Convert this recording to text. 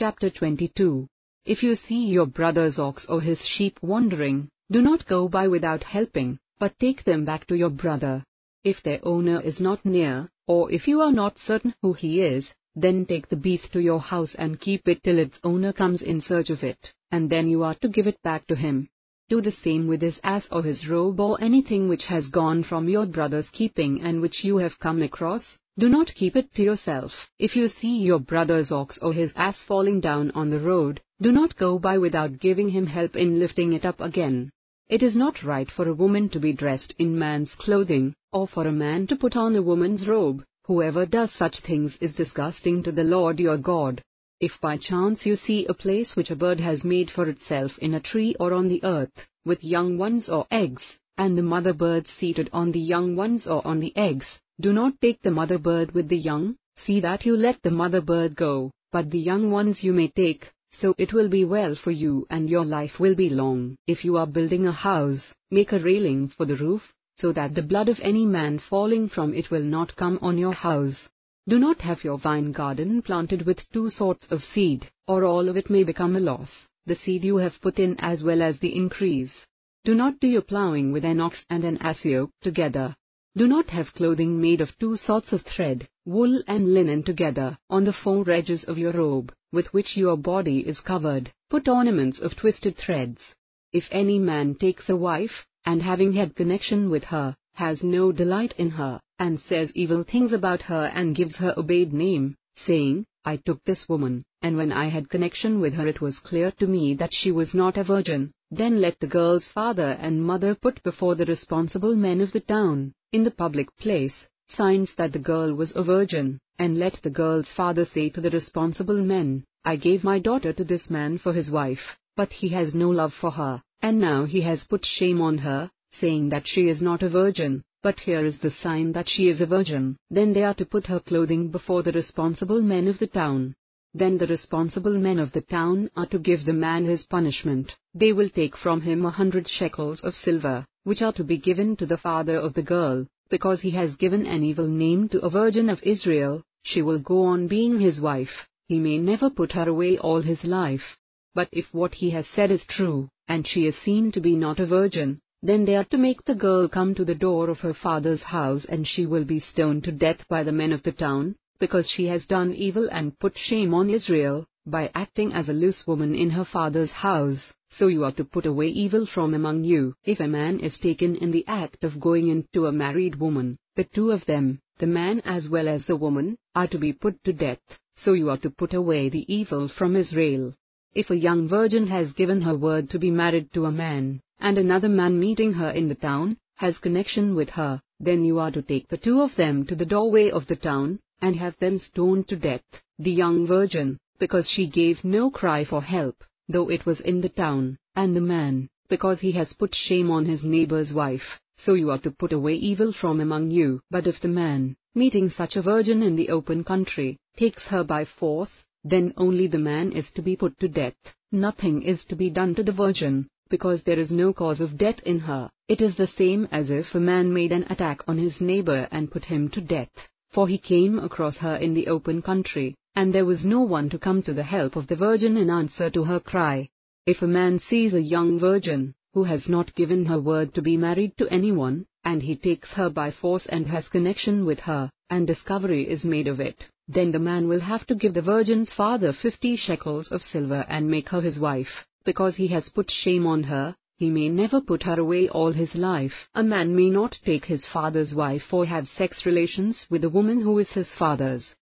Chapter 22. If you see your brother's ox or his sheep wandering, do not go by without helping, but take them back to your brother. If their owner is not near, or if you are not certain who he is, then take the beast to your house and keep it till its owner comes in search of it, and then you are to give it back to him. Do the same with his ass or his robe or anything which has gone from your brother's keeping and which you have come across. Do not keep it to yourself. If you see your brother's ox or his ass falling down on the road, do not go by without giving him help in lifting it up again. It is not right for a woman to be dressed in man's clothing, or for a man to put on a woman's robe. Whoever does such things is disgusting to the Lord your God. If by chance you see a place which a bird has made for itself in a tree or on the earth, with young ones or eggs, and the mother bird seated on the young ones or on the eggs, do not take the mother bird with the young. See that you let the mother bird go, but the young ones you may take, so it will be well for you and your life will be long. If you are building a house, make a railing for the roof, so that the blood of any man falling from it will not come on your house. Do not have your vine garden planted with two sorts of seed, or all of it may become a loss, the seed you have put in as well as the increase. Do not do your plowing with an ox and an ass yoked together. Do not have clothing made of two sorts of thread, wool and linen together, on the four edges of your robe, with which your body is covered. Put ornaments of twisted threads. If any man takes a wife, and having had connection with her, has no delight in her, and says evil things about her and gives her a bad name, saying, I took this woman, and when I had connection with her it was clear to me that she was not a virgin, then let the girl's father and mother put before the responsible men of the town, in the public place, signs that the girl was a virgin, and let the girl's father say to the responsible men, I gave my daughter to this man for his wife, but he has no love for her, and now he has put shame on her, saying that she is not a virgin, but here is the sign that she is a virgin. Then they are to put her clothing before the responsible men of the town. Then the responsible men of the town are to give the man his punishment. They will take from him 100 shekels of silver, which are to be given to the father of the girl, because he has given an evil name to a virgin of Israel. She will go on being his wife. He may never put her away all his life. But if what he has said is true, and she is seen to be not a virgin, then they are to make the girl come to the door of her father's house, and she will be stoned to death by the men of the town, because she has done evil and put shame on Israel, by acting as a loose woman in her father's house. So you are to put away evil from among you. If a man is taken in the act of going into a married woman, the two of them, the man as well as the woman, are to be put to death. So you are to put away the evil from Israel. If a young virgin has given her word to be married to a man, and another man meeting her in the town, has connection with her, then you are to take the two of them to the doorway of the town, and have them stoned to death, the young virgin, because she gave no cry for help, though it was in the town, and the man, because he has put shame on his neighbor's wife. So you are to put away evil from among you. But if the man, meeting such a virgin in the open country, takes her by force, then only the man is to be put to death. Nothing is to be done to the virgin, because there is no cause of death in her. It is the same as if a man made an attack on his neighbor and put him to death, for he came across her in the open country, and there was no one to come to the help of the virgin in answer to her cry. If a man sees a young virgin, who has not given her word to be married to anyone, and he takes her by force and has connection with her, and discovery is made of it, then the man will have to give the virgin's father 50 shekels of silver and make her his wife, because he has put shame on her. He may never put her away all his life. A man may not take his father's wife or have sex relations with a woman who is his father's.